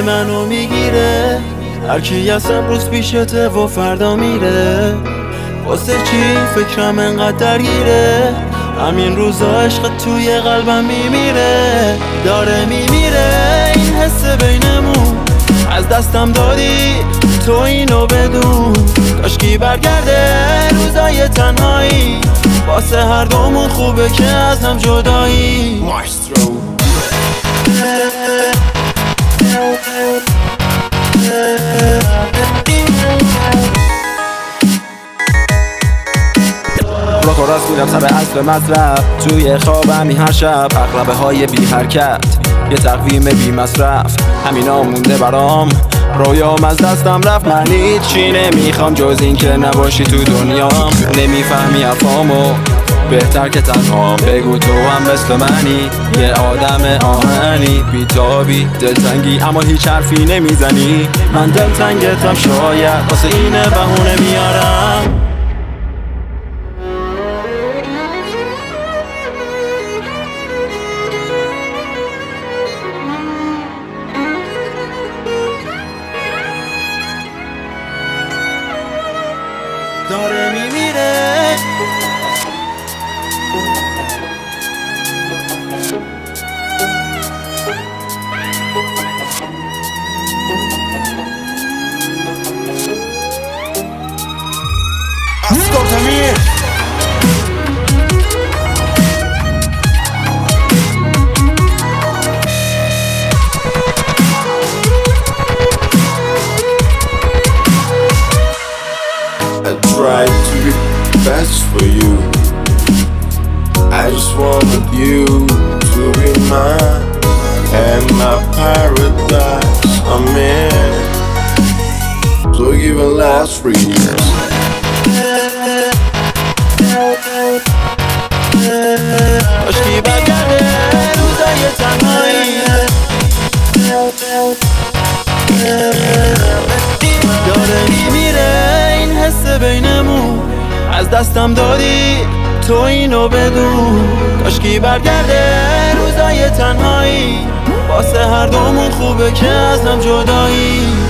منو میگیره، هرکی از امروز پیشته و فردا میره. واسه چی فکرم انقدر درگیره، همین روزا عشق توی قلبم میمیره. داره میمیره این حس بینمون، از دستم دادی تو اینو بدون. کاشکی برگرده روزای تنهایی، واسه هر دومون خوبه که از هم جدایی. راک و راست میرم سر اصل مطلب، توی خوابمی هر شب اغلبه های بی حرکت، یه تقویم بی مصرف، همینا مونده برام. رویام از دستم رفت، من هیچی نمیخوام جز این که نباشی تو دنیام. نمیفهمی حرفامو، بهتر که تنهام. بگو تو هم مثل منی، یه آدم آهنی، بیتابی دلتنگی اما هیچ حرفی نمیزنی. من دلتنگتم شاید واسه اینه بهونه میارم. داره میمیره Ascoltami. I tried to be best for you. I just wanted you to be mine, and my paradise I'm in. So even last for years. کاشکی برگرده روزای تنهایی، داره میمیره این حس بینمون، از دستم دادی تو اینو بدون. کاشکی برگرده روزای تنهایی، واسه هر دومون خوبه که از هم جدایی.